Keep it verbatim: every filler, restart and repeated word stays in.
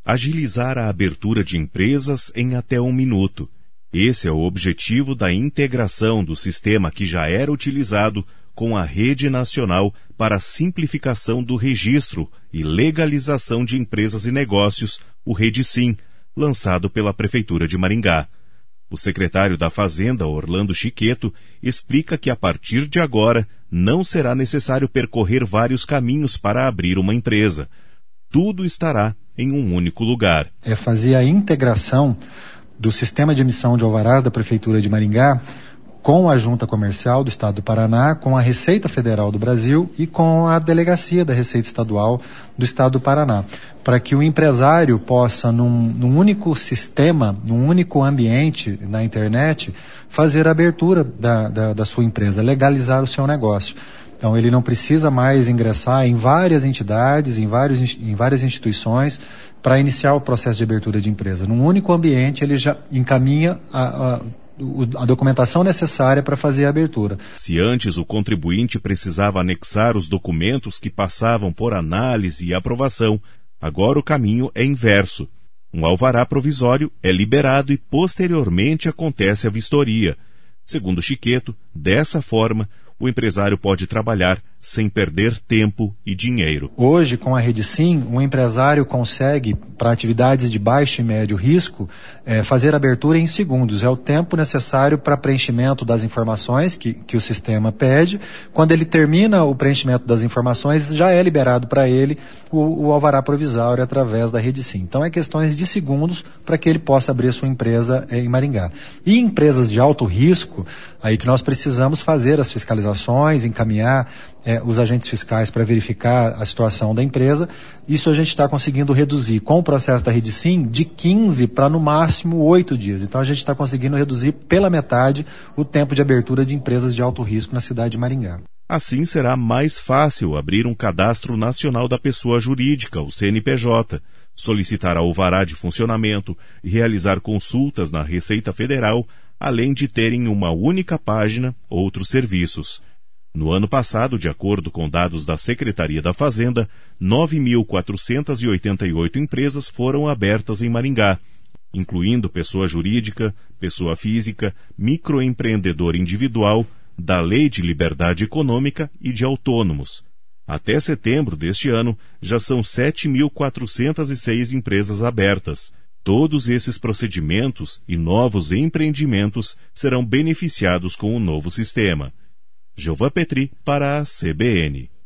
agilizar a abertura de empresas em até um minuto. Esse é o objetivo da integração do sistema que já era utilizado com a Rede Nacional para a Simplificação do Registro e Legalização de Empresas e Negócios, o REDESIM, lançado pela Prefeitura de Maringá. O secretário da Fazenda, Orlando Chiqueto, explica que a partir de agora não será necessário percorrer vários caminhos para abrir uma empresa. Tudo estará em um único lugar. É fazer a integração do sistema de emissão de alvarás da Prefeitura de Maringá com a Junta Comercial do Estado do Paraná, com a Receita Federal do Brasil e com a Delegacia da Receita Estadual do Estado do Paraná, para que o empresário possa, num, num único sistema, num único ambiente na internet, fazer a abertura da, da, da sua empresa, legalizar o seu negócio. Então, ele não precisa mais ingressar em várias entidades, em, vários, em várias instituições, para iniciar o processo de abertura de empresa. Num único ambiente, ele já encaminha a, a, a documentação necessária para fazer a abertura. Se antes o contribuinte precisava anexar os documentos que passavam por análise e aprovação, agora o caminho é inverso. Um alvará provisório é liberado e posteriormente acontece a vistoria. Segundo Chiqueto, dessa forma, o empresário pode trabalhar sem perder tempo e dinheiro. Hoje, com a REDESIM, um empresário consegue, para atividades de baixo e médio risco, é, fazer abertura em segundos. É o tempo necessário para preenchimento das informações que, que o sistema pede. Quando ele termina o preenchimento das informações, já é liberado para ele o, o alvará provisório através da REDESIM. Então, é questões de segundos para que ele possa abrir a sua empresa é, em Maringá. E empresas de alto risco, aí que nós precisamos fazer as fiscalizações, encaminhar É, os agentes fiscais para verificar a situação da empresa. Isso a gente está conseguindo reduzir com o processo da REDESIM de quinze para no máximo oito dias. Então a gente está conseguindo reduzir pela metade o tempo de abertura de empresas de alto risco na cidade de Maringá. Assim será mais fácil abrir um cadastro nacional da pessoa jurídica, o C N P J, solicitar alvará de funcionamento e realizar consultas na Receita Federal, além de terem uma única página outros serviços. No ano passado, de acordo com dados da Secretaria da Fazenda, nove mil quatrocentas e oitenta e oito empresas foram abertas em Maringá, incluindo pessoa jurídica, pessoa física, microempreendedor individual, da Lei de Liberdade Econômica e de autônomos. Até setembro deste ano, já são sete mil quatrocentas e seis empresas abertas. Todos esses procedimentos e novos empreendimentos serão beneficiados com o novo sistema. Gilvan Petri para a C B N.